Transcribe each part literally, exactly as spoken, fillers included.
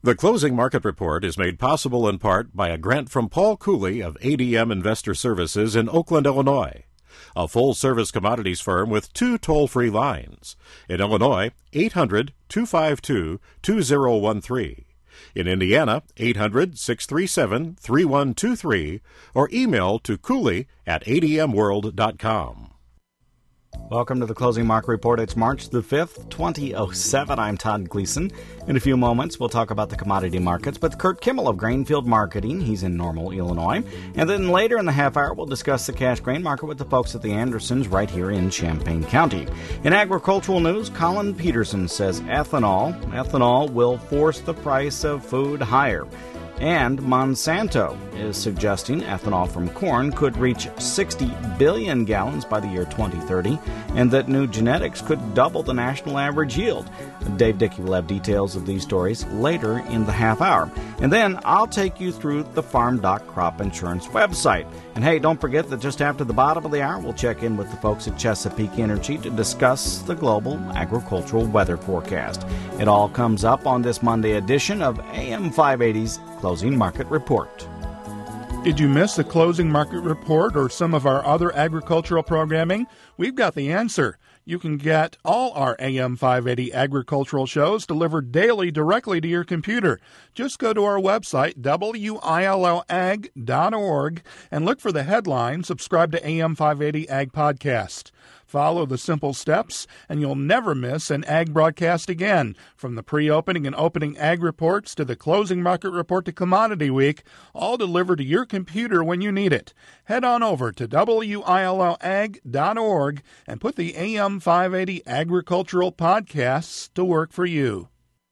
The Closing Market Report is made possible in part by a grant from Paul Cooley of A D M Investor Services in Oakland, Illinois, a full-service commodities firm with two toll-free lines. In Illinois, eight hundred, two five two, two zero one three. In Indiana, eight hundred, six three seven, three one two three, or email to cooley at a d m world dot com. Welcome to the Closing Market Report. It's March the fifth, twenty oh seven. I'm Todd Gleason. In a few moments, we'll talk about the commodity markets with Kurt Kimmel of Grainfield Marketing. He's in Normal, Illinois. And then later in the half hour, we'll discuss the cash grain market with the folks at the Andersons right here in Champaign County. In agricultural news, Colin Peterson says ethanol, ethanol will force the price of food higher. And Monsanto is suggesting ethanol from corn could reach sixty billion gallons by the year twenty thirty, and that new genetics could double the national average yield. Dave Dickey will have details of these stories later in the half hour. And then I'll take you through the Farm Doc Crop Insurance website. And hey, don't forget that just after the bottom of the hour, we'll check in with the folks at Chesapeake Energy to discuss the global agricultural weather forecast. It all comes up on this Monday edition of A M five eighty's Closing Market Report. Did you miss the Closing Market Report or some of our other agricultural programming? We've got the answer. You can get all our A M five eighty agricultural shows delivered daily directly to your computer. Just go to our website, W I L L ag dot org, and look for the headline, Subscribe to A M five eighty Ag Podcast. Follow the simple steps, and you'll never miss an ag broadcast again. From the pre-opening and opening ag reports to the closing market report to Commodity Week, all delivered to your computer when you need it. Head on over to W I L L ag dot org and put the A M five eighty agricultural podcasts to work for you.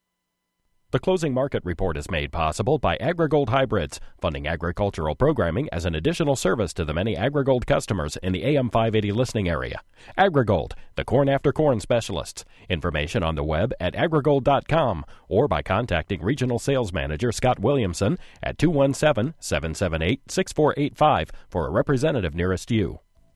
The Closing Market Report is made possible by AgriGold Hybrids, funding agricultural programming as an additional service to the many AgriGold customers in the A M five eighty listening area. AgriGold, the corn after corn specialists. Information on the web at agrigold dot com or by contacting Regional Sales Manager Scott Williamson at two one seven, seven seven eight, six four eight five for a representative nearest you.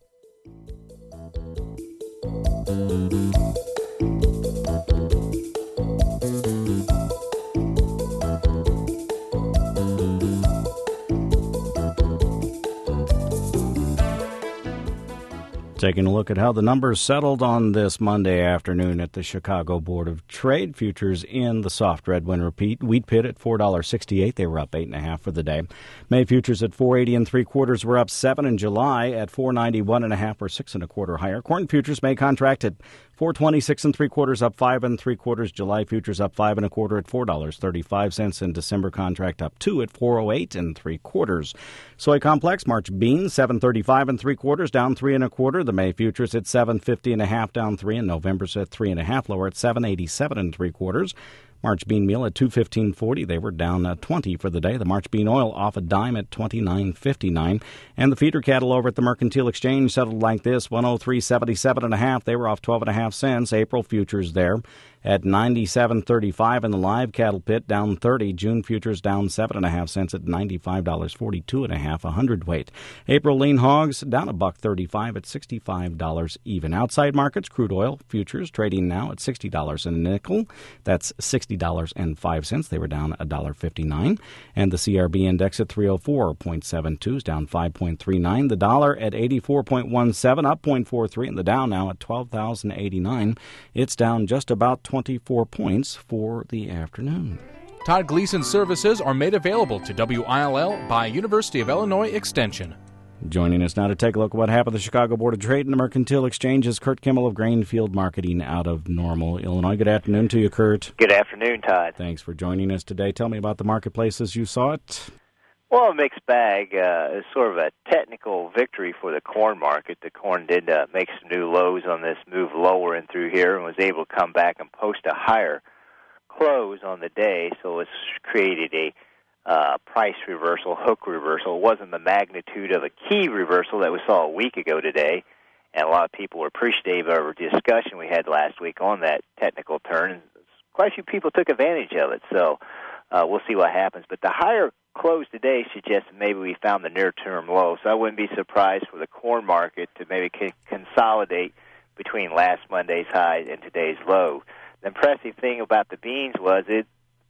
Taking a look at how the numbers settled on this Monday afternoon at the Chicago Board of Trade. Futures in the soft red win repeat. Wheat pit at four dollars and sixty-eight cents. They were up eight and a half for the day. May futures at four eighty and three quarters were up seven. In July at four ninety-one and a half or six and a quarter higher. Corn futures May contract at four twenty-six and three quarters, up five and three quarters. July futures up five and a quarter at four dollars and thirty-five cents. And December contract up two at four oh eight and three quarters. Soy complex March beans seven thirty-five and three quarters, down three and a quarter. The May futures at seven fifty and a half, down three, and November's at three and a half, lower at seven eighty-seven and three quarters. March bean meal at two fifteen forty. They were down uh, twenty for the day. The March bean oil off a dime at twenty-nine fifty-nine. And the feeder cattle over at the Mercantile Exchange settled like this: one oh three seventy-seven and a half. They were off twelve and a half cents. April futures there at ninety-seven thirty-five in the live cattle pit, down thirty. June futures down seven and a half cents at ninety-five dollars and forty-two and a half a hundredweight. April lean hogs down a buck thirty-five at sixty-five dollars even. Outside markets, crude oil futures trading now at sixty dollars a nickel. That's sixty dollars and five cents. They were down one dollar fifty-nine. And the C R B index at three oh four point seven two is down five point three nine. The dollar at eighty-four point one seven, up zero point four three. And the Dow now at twelve thousand eighty-nine. It's down just about twenty-four points for the afternoon. Todd Gleason services are made available to W I L L by University of Illinois Extension. Joining us now to take a look at what happened at the Chicago Board of Trade and the Mercantile Exchange is Kurt Kimmel of Grainfield Marketing out of Normal, Illinois. Good afternoon to you, Kurt. Good afternoon, Todd. Thanks for joining us today. Tell me about the marketplace as you saw it. Well, a mixed bag. Uh, it's sort of a technical victory for the corn market. The corn did uh, make some new lows on this move lower and through here and was able to come back and post a higher close on the day, so it's created a uh, price reversal, hook reversal. It wasn't the magnitude of a key reversal that we saw a week ago today, and a lot of people were appreciative of our discussion we had last week on that technical turn, and quite a few people took advantage of it, so uh, we'll see what happens. But the higher close today suggests that maybe we found the near-term low, so I wouldn't be surprised for the corn market to maybe c- consolidate between last Monday's high and today's low. The impressive thing about the beans was it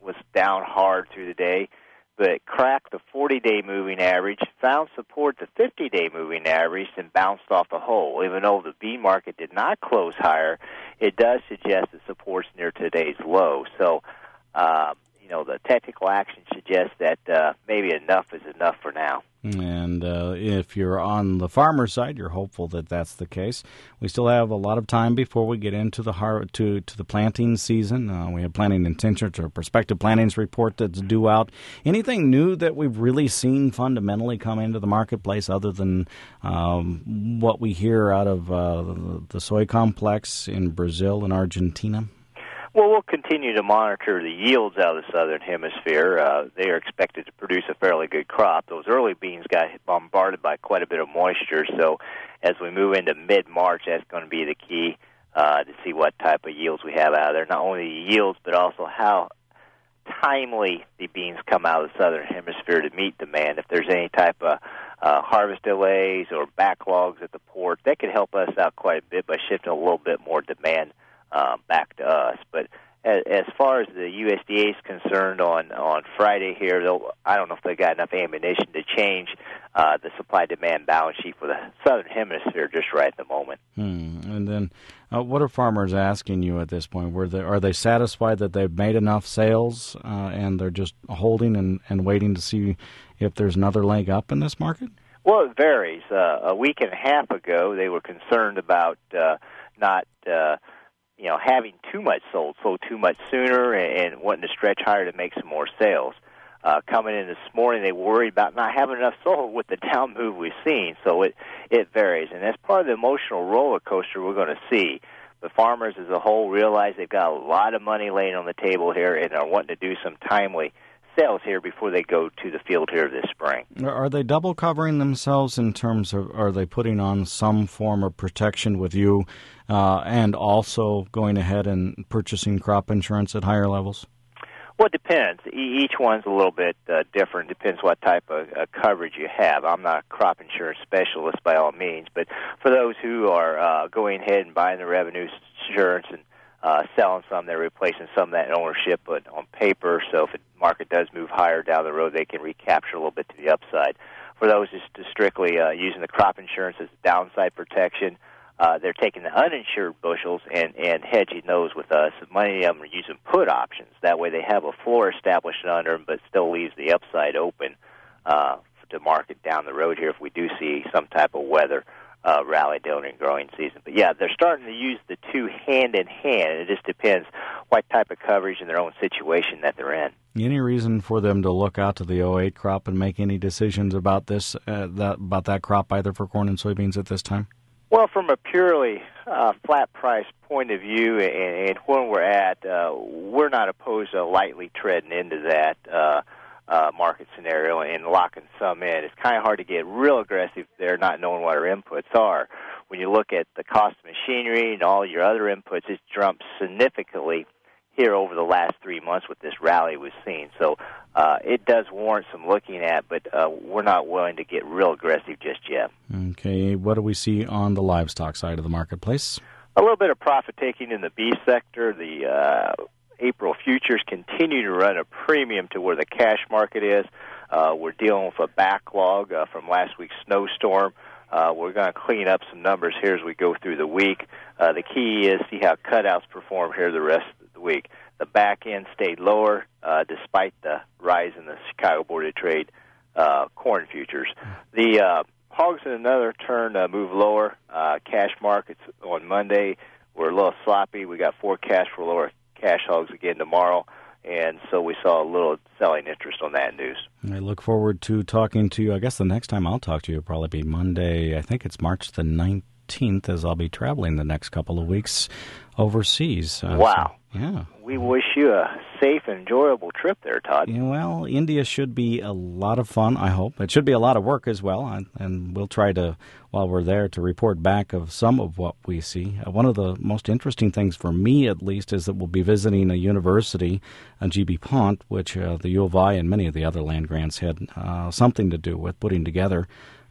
was down hard through the day, but it cracked the forty-day moving average, found support the fifty-day moving average, and bounced off the whole. Even though the bean market did not close higher, it does suggest it supports near today's low. So, uh, you know, the technical action suggests that uh, maybe enough is enough for now. And uh, if you're on the farmer side, you're hopeful that that's the case. We still have a lot of time before we get into the har- to to the planting season. Uh, we have planting intentions or prospective plantings report that's due out. Anything new that we've really seen fundamentally come into the marketplace other than um, what we hear out of uh, the soy complex in Brazil and Argentina? Well, we'll continue to monitor the yields out of the southern hemisphere. Uh, they are expected to produce a fairly good crop. Those early beans got bombarded by quite a bit of moisture, so as we move into mid-March, that's going to be the key uh, to see what type of yields we have out of there. Not only the yields, but also how timely the beans come out of the southern hemisphere to meet demand. If there's any type of uh, harvest delays or backlogs at the port, that could help us out quite a bit by shifting a little bit more demand Uh, back to us. But as, as far as the U S D A is concerned on, on Friday here, I don't know if they got enough ammunition to change uh, the supply-demand balance sheet for the southern hemisphere just right at the moment. Hmm. And then uh, what are farmers asking you at this point? Were they, are they satisfied that they've made enough sales uh, and they're just holding and, and waiting to see if there's another leg up in this market? Well, it varies. Uh, a week and a half ago, they were concerned about uh, not uh, you know, having too much sold, sold too much sooner, and, and wanting to stretch higher to make some more sales. Uh, coming in this morning, they worried about not having enough sold with the down move we've seen. So it, it varies. And that's part of the emotional roller coaster we're going to see. The farmers as a whole realize they've got a lot of money laying on the table here and are wanting to do some timely sales here before they go to the field here this spring. Are they double covering themselves in terms of, are they putting on some form of protection with you uh, and also going ahead and purchasing crop insurance at higher levels? Well, it depends. E- each one's a little bit uh, different. Depends what type of uh, coverage you have. I'm not a crop insurance specialist by all means, but for those who are uh, going ahead and buying the revenue insurance and Uh, selling some, they're replacing some of that ownership, but on paper, so if the market does move higher down the road, they can recapture a little bit to the upside. For those just to strictly uh, using the crop insurance as downside protection, uh, they're taking the uninsured bushels and, and hedging those with us. Many of them are using put options. That way they have a floor established under them, but still leaves the upside open uh, to market down the road here if we do see some type of weather Uh, rally during growing season. But yeah, they're starting to use the two hand in hand. It just depends what type of coverage in their own situation that they're in. Any reason for them to look out to the oh eight crop and make any decisions about this, uh, that about that crop, either for corn and soybeans at this time? Well, from a purely uh, flat price point of view, and, and where we're at, uh, we're not opposed to lightly treading into that Uh, Uh, market scenario and locking some in. It's kind of hard to get real aggressive there, not knowing what our inputs are. When you look at the cost of machinery and all your other inputs, it's jumped significantly here over the last three months with this rally we've seen. So uh, it does warrant some looking at, but uh, we're not willing to get real aggressive just yet. Okay, what do we see on the livestock side of the marketplace? A little bit of profit taking in the beef sector. The uh, April futures continue to run a premium to where the cash market is. Uh, we're dealing with a backlog uh, from last week's snowstorm. Uh, we're going to clean up some numbers here as we go through the week. Uh, the key is see how cutouts perform here the rest of the week. The back end stayed lower uh, despite the rise in the Chicago Board of Trade uh, corn futures. The uh, hogs in another turn uh, move lower. Uh, cash markets on Monday were a little sloppy. We got forecast for lower cash hogs again tomorrow, and so we saw a little selling interest on that news. I look forward to talking to you. I guess the next time I'll talk to you will probably be Monday. I think it's March the nineteenth, as I'll be traveling the next couple of weeks overseas. Uh, wow. So, yeah. We wish you a safe and enjoyable trip there, Todd. Yeah, well, India should be a lot of fun, I hope. It should be a lot of work as well, and, and we'll try to, while we're there, to report back of some of what we see. Uh, one of the most interesting things for me, at least, is that we'll be visiting a university, uh, G B Pont, which uh, the U of I and many of the other land grants had uh, something to do with putting together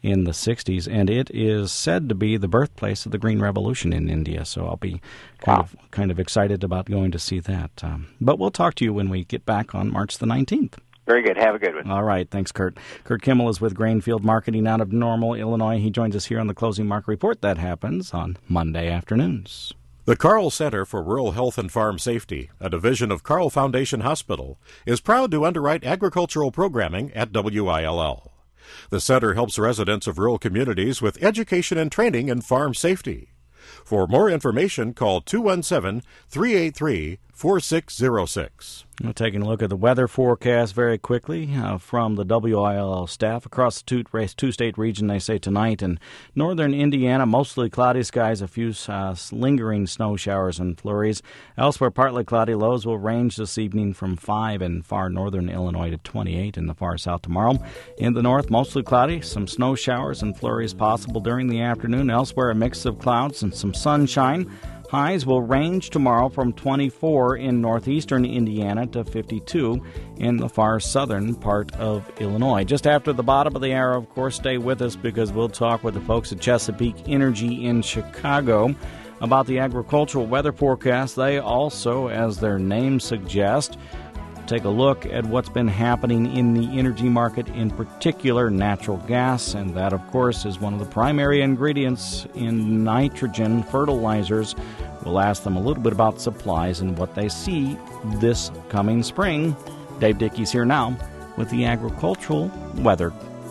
in the sixties, and it is said to be the birthplace of the Green Revolution in India. So I'll be kind wow. of kind of excited about going to see that. Um, but we'll talk to you when we get back on March the nineteenth. Very good. Have a good one. All right. Thanks, Kurt. Kurt Kimmel is with Grainfield Marketing out of Normal, Illinois. He joins us here on the Closing Market Report. That happens on Monday afternoons. The Carle Center for Rural Health and Farm Safety, a division of Carle Foundation Hospital, is proud to underwrite agricultural programming at W I L L. The center helps residents of rural communities with education and training in farm safety. For more information, call two one seven, three eight three, four six zero six. We're taking a look at the weather forecast very quickly uh, from the W I L L staff. Across the two, two-state region, they say tonight in northern Indiana, mostly cloudy skies, a few uh, lingering snow showers and flurries. Elsewhere, partly cloudy. Lows will range this evening from five in far northern Illinois to twenty-eight in the far south tomorrow. In the north, mostly cloudy, some snow showers and flurries possible during the afternoon. Elsewhere, a mix of clouds and some sunshine. Highs will range tomorrow from twenty-four in northeastern Indiana to fifty-two in the far southern part of Illinois. Just after the bottom of the hour, of course, stay with us because we'll talk with the folks at Chesapeake Energy in Chicago about the agricultural weather forecast. They also, as their name suggests, take a look at what's been happening in the energy market, in particular natural gas, and that, of course, is one of the primary ingredients in nitrogen fertilizers. We'll ask them a little bit about supplies and what they see this coming spring. Dave Dickey's here now with the agricultural weather.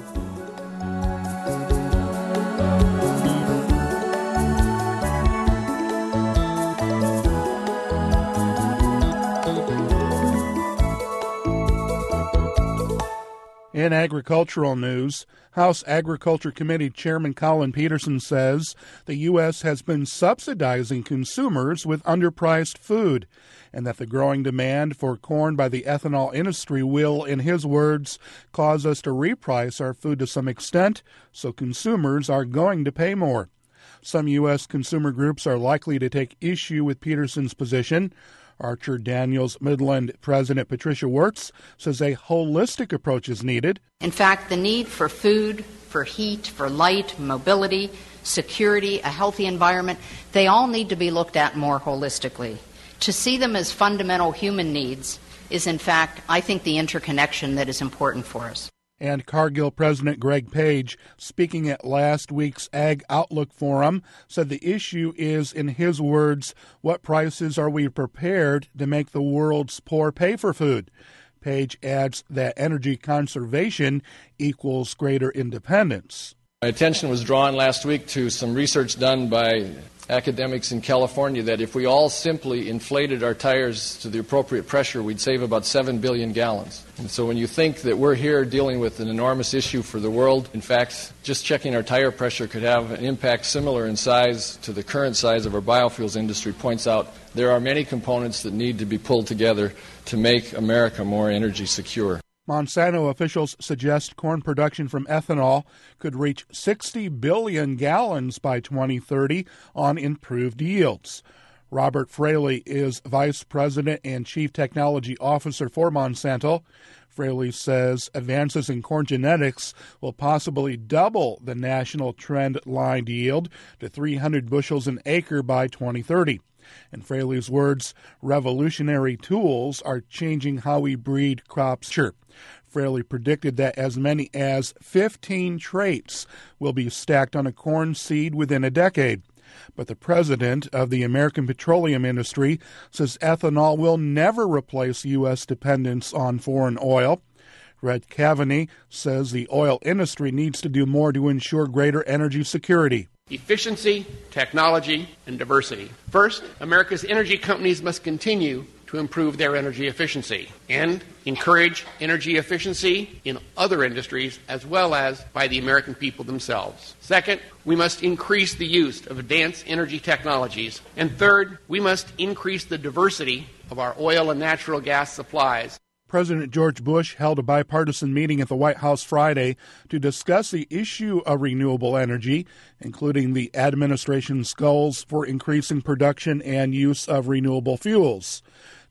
In agricultural news, House Agriculture Committee Chairman Collin Peterson says the U S has been subsidizing consumers with underpriced food, and that the growing demand for corn by the ethanol industry will, in his words, cause us to reprice our food to some extent, so consumers are going to pay more. Some U S consumer groups are likely to take issue with Peterson's position. Archer Daniels Midland President Patricia Wirtz says a holistic approach is needed. In fact, the need for food, for heat, for light, mobility, security, a healthy environment, they all need to be looked at more holistically. To see them as fundamental human needs is, in fact, I think, the interconnection that is important for us. And Cargill President Greg Page, speaking at last week's Ag Outlook Forum, said the issue is, in his words, what prices are we prepared to make the world's poor pay for food? Page adds that energy conservation equals greater independence. My attention was drawn last week to some research done by academics in California that if we all simply inflated our tires to the appropriate pressure, we'd save about seven billion gallons. And so when you think that we're here dealing with an enormous issue for the world, in fact, just checking our tire pressure could have an impact similar in size to the current size of our biofuels industry, points out there are many components that need to be pulled together to make America more energy secure. Monsanto officials suggest corn production from ethanol could reach sixty billion gallons by twenty thirty on improved yields. Robert Fraley is Vice President and Chief Technology Officer for Monsanto. Fraley says advances in corn genetics will possibly double the national trend line yield to three hundred bushels an acre by twenty thirty. In Fraley's words, revolutionary tools are changing how we breed crops. Sure. Fraley predicted that as many as fifteen traits will be stacked on a corn seed within a decade. But the president of the American Petroleum Industry says ethanol will never replace U S dependence on foreign oil. Red Cavaney says the oil industry needs to do more to ensure greater energy security. Efficiency, technology, and diversity. First, America's energy companies must continue to improve their energy efficiency and encourage energy efficiency in other industries as well as by the American people themselves. Second, we must increase the use of advanced energy technologies. And third, we must increase the diversity of our oil and natural gas supplies. President George Bush held a bipartisan meeting at the White House Friday to discuss the issue of renewable energy, including the administration's goals for increasing production and use of renewable fuels.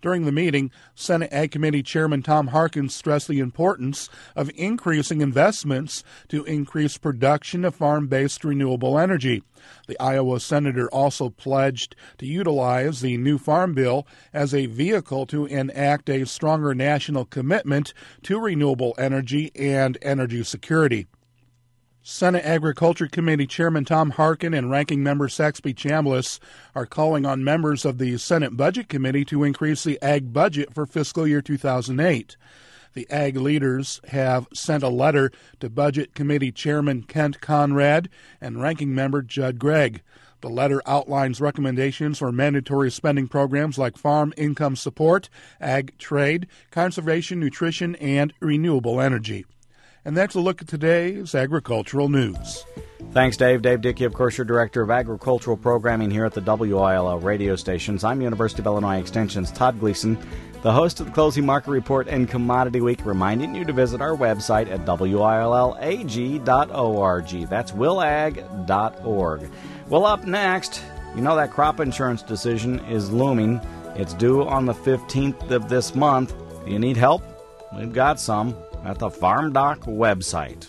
During the meeting, Senate Ag Committee Chairman Tom Harkin stressed the importance of increasing investments to increase production of farm-based renewable energy. The Iowa senator also pledged to utilize the new Farm Bill as a vehicle to enact a stronger national commitment to renewable energy and energy security. Senate Agriculture Committee Chairman Tom Harkin and Ranking Member Saxby Chambliss are calling on members of the Senate Budget Committee to increase the ag budget for fiscal year two thousand eight. The ag leaders have sent a letter to Budget Committee Chairman Kent Conrad and Ranking Member Judd Gregg. The letter outlines recommendations for mandatory spending programs like farm income support, ag trade, conservation, nutrition, and renewable energy. And that's a look at today's agricultural news. Thanks, Dave. Dave Dickey, of course, your Director of Agricultural Programming here at the W I L L radio stations. I'm University of Illinois Extension's Todd Gleason, the host of the Closing Market Report and Commodity Week, reminding you to visit our website at W I L L A G dot org. That's will ag dot org. Well, up next, you know that crop insurance decision is looming. It's due on the fifteenth of this month. Do you need help? We've got some at the FarmDoc website.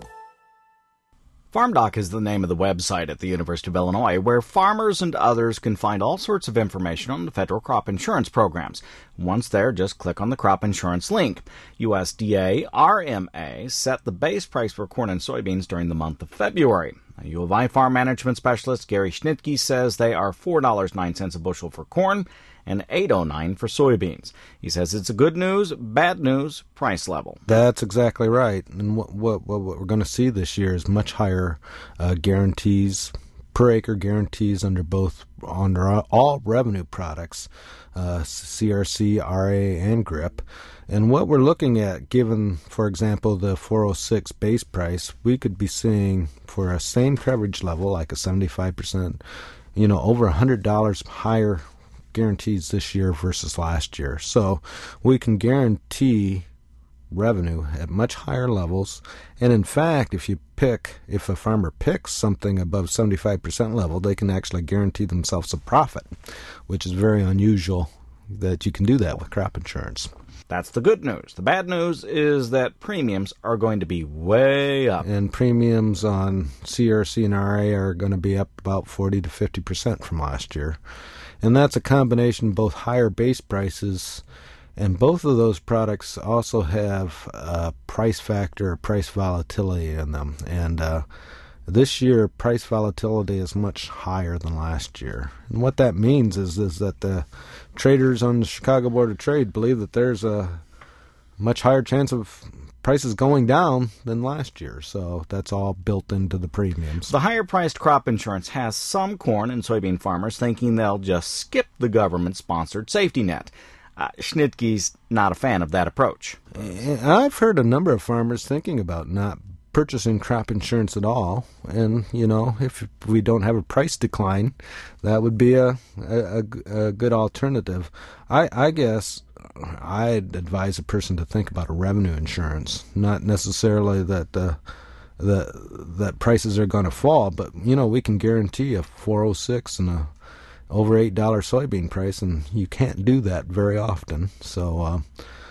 FarmDoc is the name of the website at the University of Illinois, where farmers and others can find all sorts of information on the federal crop insurance programs. Once there, just click on the crop insurance link. U S D A R M A set the base price for corn and soybeans during the month of February. U of I farm management specialist Gary Schnitke says they are four dollars and nine cents a bushel for corn and eight dollars and nine cents for soybeans. He says it's a good news, bad news price level. That's exactly right. And what what, what we're going to see this year is much higher uh, guarantees, per acre guarantees under both under all revenue products, uh, C R C, R A, and G R I P. And what we're looking at, given, for example, the four oh six base price, we could be seeing for a same coverage level, like a seventy-five percent, you know, over one hundred dollars higher guarantees this year versus last year. So we can guarantee revenue at much higher levels. And in fact, if you pick, if a farmer picks something above seventy-five percent level, they can actually guarantee themselves a profit, which is very unusual that you can do that with crop insurance. That's the good news. The bad news is that premiums are going to be way up. And premiums on C R C and R A are going to be up about forty to fifty percent from last year. And that's a combination of both higher base prices, and both of those products also have a price factor, price volatility in them. And uh, this year, price volatility is much higher than last year. And what that means is, is that the traders on the Chicago Board of Trade believe that there's a much higher chance of prices going down than last year. So that's all built into the premiums. The higher-priced crop insurance has some corn and soybean farmers thinking they'll just skip the government-sponsored safety net. Uh, Schnitke's not a fan of that approach. I've heard a number of farmers thinking about not purchasing crop insurance at all, and you know, if we don't have a price decline, that would be a a, a good alternative. I, I guess I'd advise a person to think about a revenue insurance, not necessarily that uh, the that prices are going to fall, but you know, we can guarantee a four oh six and a over eight dollar soybean price, and you can't do that very often. So uh,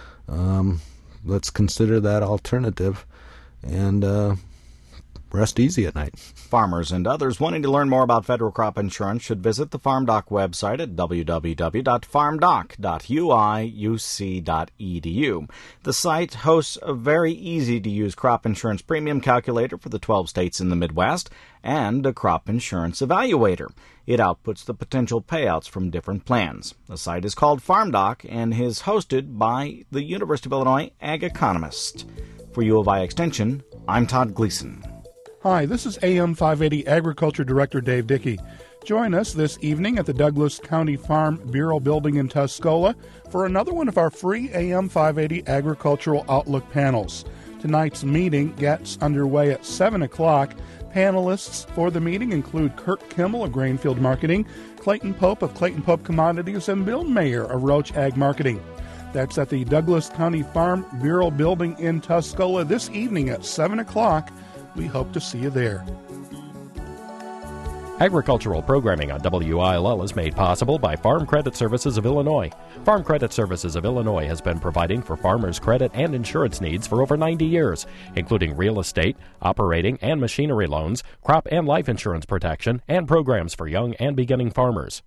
um, let's consider that alternative and uh, rest easy at night. Farmers and others wanting to learn more about federal crop insurance should visit the FarmDoc website at w w w dot farm doc dot u i u c dot e d u. The site hosts a very easy-to-use crop insurance premium calculator for the twelve states in the Midwest and a crop insurance evaluator. It outputs the potential payouts from different plans. The site is called FarmDoc and is hosted by the University of Illinois ag economist. For U of I Extension, I'm Todd Gleason. Hi, this is A M five eighty Agriculture Director Dave Dickey. Join us this evening at the Douglas County Farm Bureau Building in Tuscola for another one of our free A M five eighty Agricultural Outlook panels. Tonight's meeting gets underway at seven o'clock. Panelists for the meeting include Kirk Kimmel of Grainfield Marketing, Clayton Pope of Clayton Pope Commodities, and Bill Mayer of Roach Ag Marketing. That's at the Douglas County Farm Bureau Building in Tuscola this evening at seven o'clock. We hope to see you there. Agricultural programming on W I L L is made possible by Farm Credit Services of Illinois. Farm Credit Services of Illinois has been providing for farmers' credit and insurance needs for over ninety years, including real estate, operating and machinery loans, crop and life insurance protection, and programs for young and beginning farmers.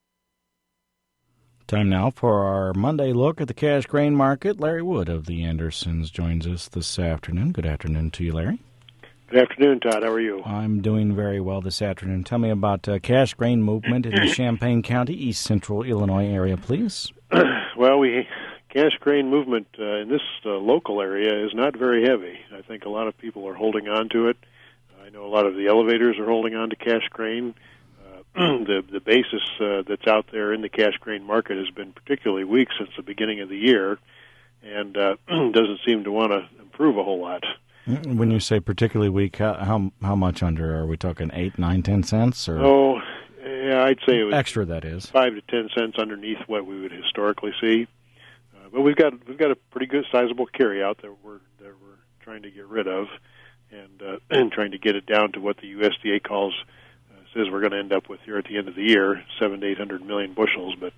Time now for our Monday look at the cash grain market. Larry Wood of the Andersons joins us this afternoon. Good afternoon to you, Larry. Good afternoon, Todd. How are you? I'm doing very well this afternoon. Tell me about uh, cash grain movement in the Champaign County, East Central Illinois area, please. Well, we cash grain movement uh, in this uh, local area is not very heavy. I think a lot of people are holding on to it. I know a lot of the elevators are holding on to cash grain. Uh, the the basis uh, that's out there in the cash grain market has been particularly weak since the beginning of the year, and uh, doesn't seem to want to improve a whole lot. When you say particularly weak, how, how how much under? Are we talking eight, nine, ten cents? Or oh, yeah, I'd say it was extra. That is five to ten cents underneath what we would historically see. Uh, but we've got we've got a pretty good sizable carryout that we're that we're trying to get rid of, and uh, and trying to get it down to what the U S D A calls uh, says we're going to end up with here at the end of the year, seven to eight hundred million bushels. But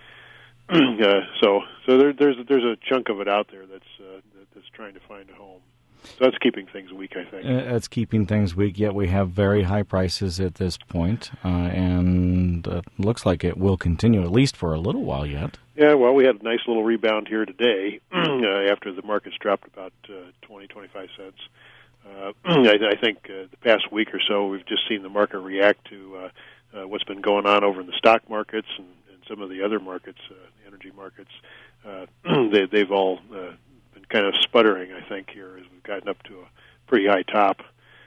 uh, uh, so so there, there's there's a chunk of it out there that's uh, that, that's trying to find a home. So that's keeping things weak, I think. Uh, it's keeping things weak, yet we have very high prices at this point, uh, and it uh, looks like it will continue at least for a little while yet. Yeah, well, we had a nice little rebound here today uh, after the markets dropped about uh, twenty, twenty-five cents. Uh, I, I think uh, the past week or so we've just seen the market react to uh, uh, what's been going on over in the stock markets and, and some of the other markets, uh, the energy markets. Uh, they, they've all... Uh, kind of sputtering, I think, here as we've gotten up to a pretty high top.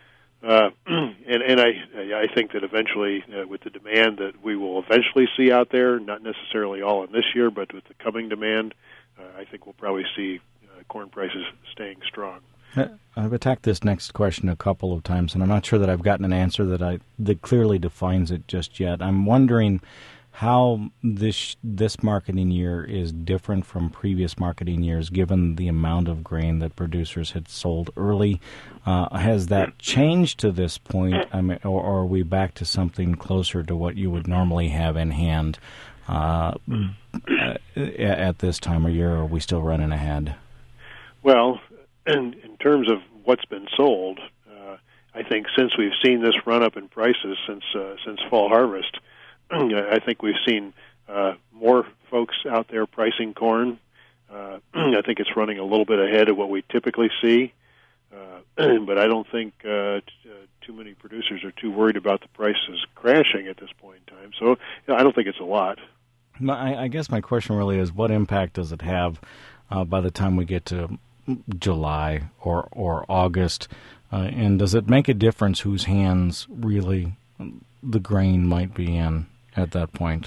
Uh, and and I I think that eventually, uh, with the demand that we will eventually see out there, not necessarily all in this year, but with the coming demand, uh, I think we'll probably see uh, corn prices staying strong. I've attacked this next question a couple of times, and I'm not sure that I've gotten an answer that I that clearly defines it just yet. I'm wondering how this this marketing year is different from previous marketing years, given the amount of grain that producers had sold early. Uh, has that changed to this point, I mean, or, or are we back to something closer to what you would normally have in hand uh, at this time of year, or are we still running ahead? Well, in, in terms of what's been sold, uh, I think since we've seen this run-up in prices since uh, since fall harvest, I think we've seen uh, more folks out there pricing corn. Uh, I think it's running a little bit ahead of what we typically see, uh, but I don't think uh, t- uh, too many producers are too worried about the prices crashing at this point in time. So you know, I don't think it's a lot. I, I guess my question really is, what impact does it have uh, by the time we get to July or, or August, uh, and does it make a difference whose hands really the grain might be in at that point?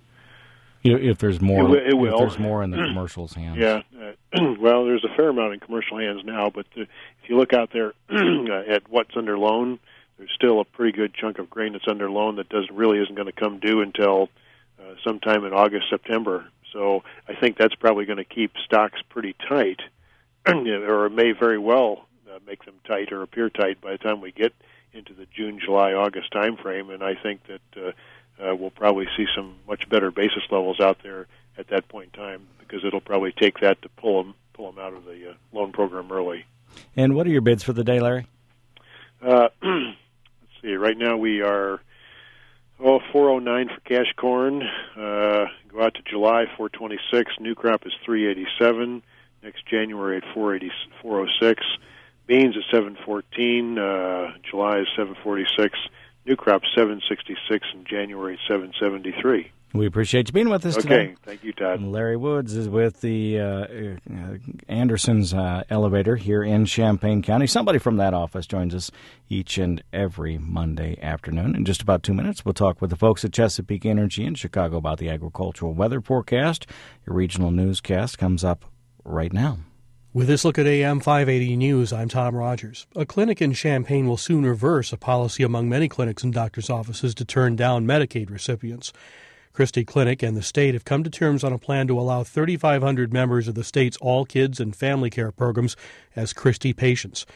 If there's more, it will, it will. If there's more in the commercial's hands. Yeah. Uh, well, there's a fair amount in commercial hands now, but the, if you look out there at what's under loan, there's still a pretty good chunk of grain that's under loan that doesn't really isn't going to come due until uh, sometime in August, September. So I think that's probably going to keep stocks pretty tight, or it may very well uh, make them tight or appear tight by the time we get into the June, July, August time frame, and I think that uh, uh, we'll probably see some much better basis levels out there at that point in time, because it'll probably take that to pull them pull them out of the uh, loan program early. And what are your bids for the day, Larry? Uh, let's see. Right now we are oh four oh nine for cash corn. Uh, go out to July four twenty six. New crop is three eighty seven. Next January at four eighty four oh six. Beans at seven fourteen, uh, July is seven forty-six, new crop seven sixty-six, and January at seven seventy-three. We appreciate you being with us okay, today. Okay, thank you, Todd. And Larry Woods is with the uh, uh, Andersons uh, elevator here in Champaign County. Somebody from that office joins us each and every Monday afternoon. In just about two minutes, we'll talk with the folks at Chesapeake Energy in Chicago about the agricultural weather forecast. Your regional newscast comes up right now. With this look at A M five eighty News, I'm Tom Rogers. A clinic in Champaign will soon reverse a policy among many clinics and doctors' offices to turn down Medicaid recipients. Christie Clinic and the state have come to terms on a plan to allow thirty-five hundred members of the state's All Kids and Family Care programs as Christie patients.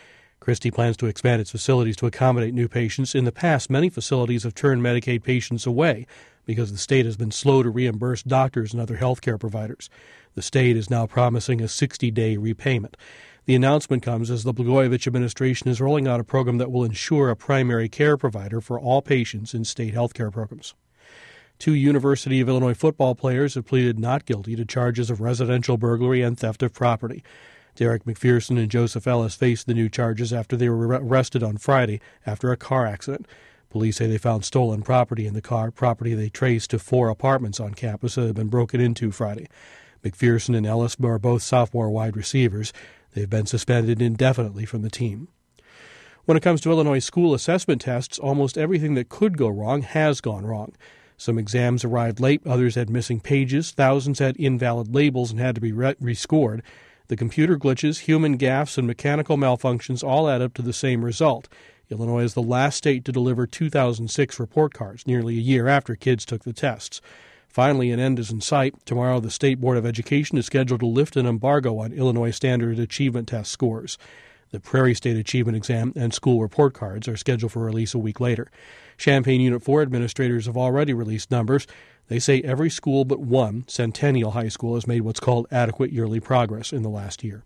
Christie plans to expand its facilities to accommodate new patients. In the past, many facilities have turned Medicaid patients away because the state has been slow to reimburse doctors and other health care providers. The state is now promising a sixty-day repayment. The announcement comes as the Blagojevich administration is rolling out a program that will ensure a primary care provider for all patients in state health care programs. Two University of Illinois football players have pleaded not guilty to charges of residential burglary and theft of property. Derek McPherson and Joseph Ellis faced the new charges after they were arrested on Friday after a car accident. Police say they found stolen property in the car, property they traced to four apartments on campus that had been broken into Friday. McPherson and Ellis are both sophomore wide receivers. They've been suspended indefinitely from the team. When it comes to Illinois school assessment tests, almost everything that could go wrong has gone wrong. Some exams arrived late, others had missing pages, thousands had invalid labels and had to be re- rescored. The computer glitches, human gaffes, and mechanical malfunctions all add up to the same result. Illinois is the last state to deliver two thousand six report cards, nearly a year after kids took the tests. Finally, an end is in sight. Tomorrow, the State Board of Education is scheduled to lift an embargo on Illinois Standard Achievement Test scores. The Prairie State Achievement Exam and school report cards are scheduled for release a week later. Champaign Unit four administrators have already released numbers. They say every school but one, Centennial High School, has made what's called adequate yearly progress in the last year.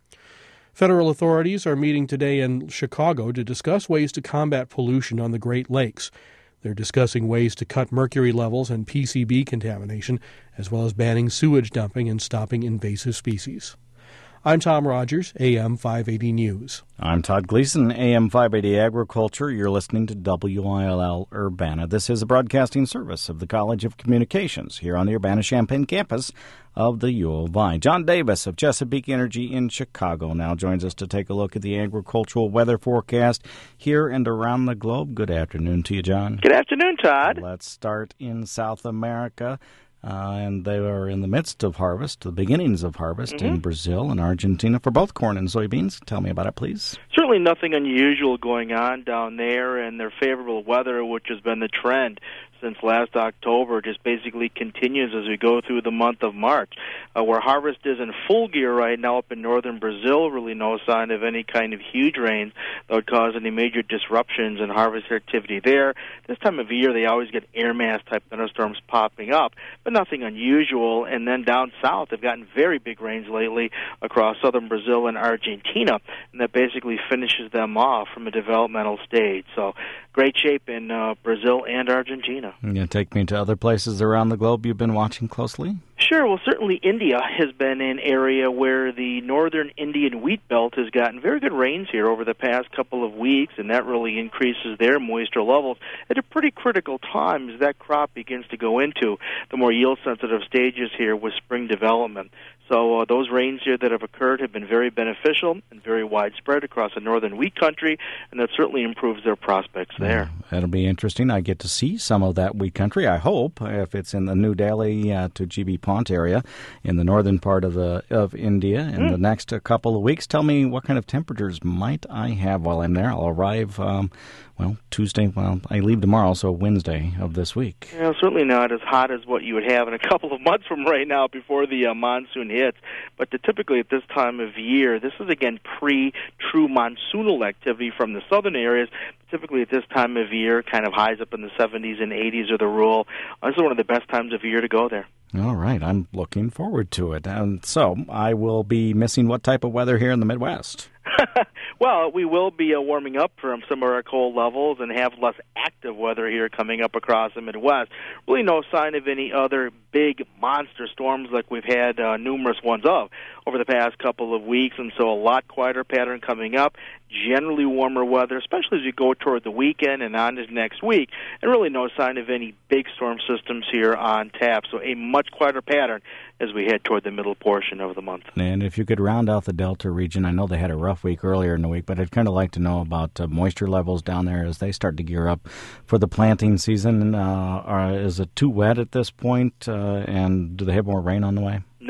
Federal authorities are meeting today in Chicago to discuss ways to combat pollution on the Great Lakes. They're discussing ways to cut mercury levels and P C B contamination, as well as banning sewage dumping and stopping invasive species. I'm Tom Rogers, A M five eighty News. I'm Todd Gleason, A M five eighty Agriculture. You're listening to W I L L Urbana. This is a broadcasting service of the College of Communications here on the Urbana-Champaign campus of the U of I. John Davis of Chesapeake Energy in Chicago now joins us to take a look at the agricultural weather forecast here and around the globe. Good afternoon to you, John. Good afternoon, Todd. Let's start in South America. Uh, and they are in the midst of harvest, the beginnings of harvest mm-hmm. in Brazil and Argentina for both corn and soybeans. Tell me about it, please. Certainly nothing unusual going on down there, and their favorable weather, which has been the trend since last October, just basically continues as we go through the month of March, uh, where harvest is in full gear right now up in northern Brazil. Really no sign of any kind of huge rains that would cause any major disruptions in harvest activity there. This time of year, they always get air mass-type thunderstorms popping up, but nothing unusual. And then down south, they've gotten very big rains lately across southern Brazil and Argentina, and that basically finishes them off from a developmental stage. So great shape in uh, Brazil and Argentina. You going to take me to other places around the globe you've been watching closely? Sure. Well, certainly India has been an area where the northern Indian wheat belt has gotten very good rains here over the past couple of weeks, and that really increases their moisture levels at a pretty critical time as that crop begins to go into the more yield-sensitive stages here with spring development. So uh, those rains here that have occurred have been very beneficial and very widespread across the northern wheat country, and that certainly improves their prospects there. Yeah, that'll be interesting. I get to see some of that wheat country, I hope, if it's in the New Delhi uh, to G B Pont area in the northern part of the of India in mm. the next uh, couple of weeks. Tell me what kind of temperatures might I have while I'm there. I'll arrive, um, well, Tuesday. Well, I leave tomorrow, so Wednesday of this week. Yeah, certainly not as hot as what you would have in a couple of months from right now before the uh, monsoon hits. But to typically at this time of year, this is, again, pre-true monsoonal activity from the southern areas. Typically at this time of year, kind of highs up in the seventies and eighties are the rule. This is one of the best times of year to go there. All right. I'm looking forward to it. And so I will be missing what type of weather here in the Midwest? Well, we will be uh, warming up from some of our cold levels and have less active weather here coming up across the Midwest. Really no sign of any other big monster storms like we've had uh, numerous ones of over the past couple of weeks, and so a lot quieter pattern coming up, generally warmer weather, especially as you go toward the weekend and on to next week, and really no sign of any big storm systems here on tap, so a much quieter pattern as we head toward the middle portion of the month. And if you could round out the Delta region, I know they had a rough week earlier in the week, but I'd kind of like to know about uh, moisture levels down there as they start to gear up for the planting season. Uh, are, is it too wet at this point, uh, and do they have more rain on the way? No.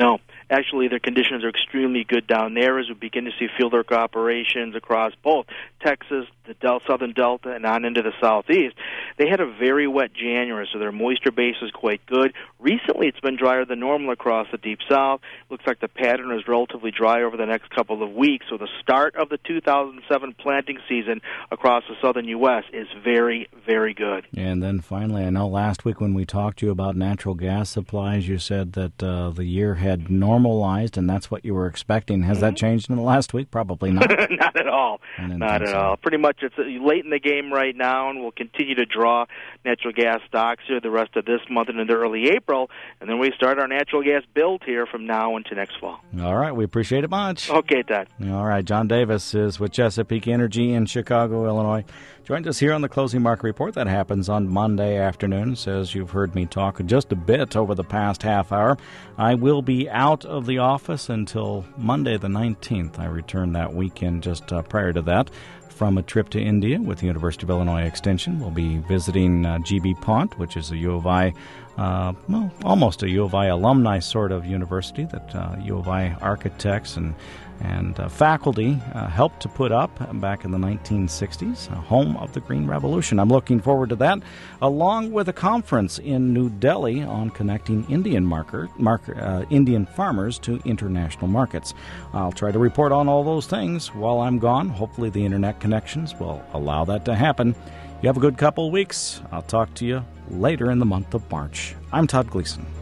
Actually, their conditions are extremely good down there as we begin to see fieldwork operations across both Texas, the Del- southern Delta, and on into the southeast. They had a very wet January, so their moisture base is quite good. Recently, it's been drier than normal across the deep south. Looks like the pattern is relatively dry over the next couple of weeks, so the start of the two thousand seven planting season across the southern U S is very, very good. And then finally, I know last week when we talked to you about natural gas supplies, you said that uh, the year had normalized, and that's what you were expecting. Has mm-hmm. that changed in the last week? Probably not. Not at all. Not at so. all. Pretty much it's late in the game right now, and we'll continue to draw natural gas stocks here the rest of this month and into early April, and then we start our natural gas build here from now into next fall. All right. We appreciate it much. Okay, Todd. All right. John Davis is with Chesapeake Energy in Chicago, Illinois. Joined us here on the Closing Market Report. That happens on Monday afternoon. Says you've heard me talk just a bit over the past half hour. I will be out of the office until Monday the nineteenth. I return that weekend just uh, prior to that from a trip to India with the University of Illinois Extension. We'll be visiting uh, G B Pont, which is a U of I, uh, well, almost a U of I alumni sort of university that uh, U of I architects and and uh, faculty uh, helped to put up back in the nineteen sixties, uh, home of the Green Revolution. I'm looking forward to that, along with a conference in New Delhi on connecting Indian marker, marker, uh, Indian farmers to international markets. I'll try to report on all those things while I'm gone. Hopefully the internet connections will allow that to happen. You have a good couple of weeks. I'll talk to you later in the month of March. I'm Todd Gleason.